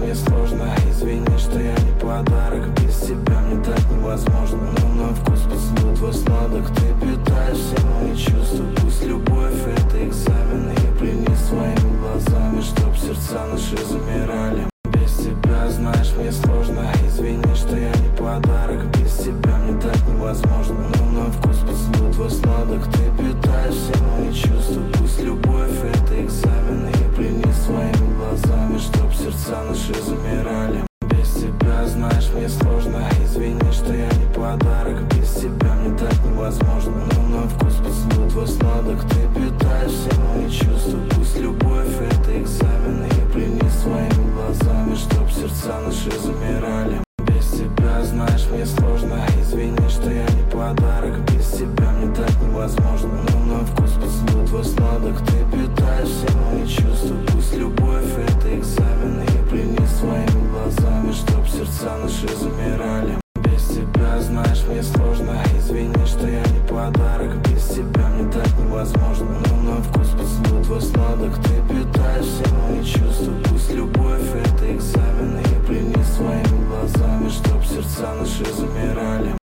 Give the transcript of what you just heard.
мне сложно. Извини, что я не подарок. Без тебя мне так невозможно. Но на вкус поцелуй твой сладок. Ты питаешь все мои чувства. Пусть любовь это экзамен. И пленись своими глазами, чтоб сердца наши замирали. Без тебя, знаешь, мне сложно. Извини, что я не подарок. Без тебя мне так невозможно. Но на вкус поцелуй твой сладок. Ты питаешь все мои чувства. Пусть любовь это экзамен. И пленись своими глазами, чтоб сердца наши замирали. Без тебя, знаешь, мне сложно. Извини, что я не подарок. Без тебя мне так невозможно. Но на вкус поцелуй твой сладок. Ты питаешь все мои чувства. Пусть любовь это экзамен. И пленись своими глазами, чтоб сердца наши замирали. Без тебя, знаешь, мне сложно. Извини, что я не подарок. Без тебя мне так невозможно. Но на вкус поцелуй твой сладок. Ты питаешь все мои чувства. Пусть любовь это экзамен. И пленись своими глазами, чтоб сердца наши замирали. Без тебя, знаешь, мне сложно. Извини, что я не подарок. Без тебя мне так невозможно. Но на вкус поцелуй твой сладок. Ты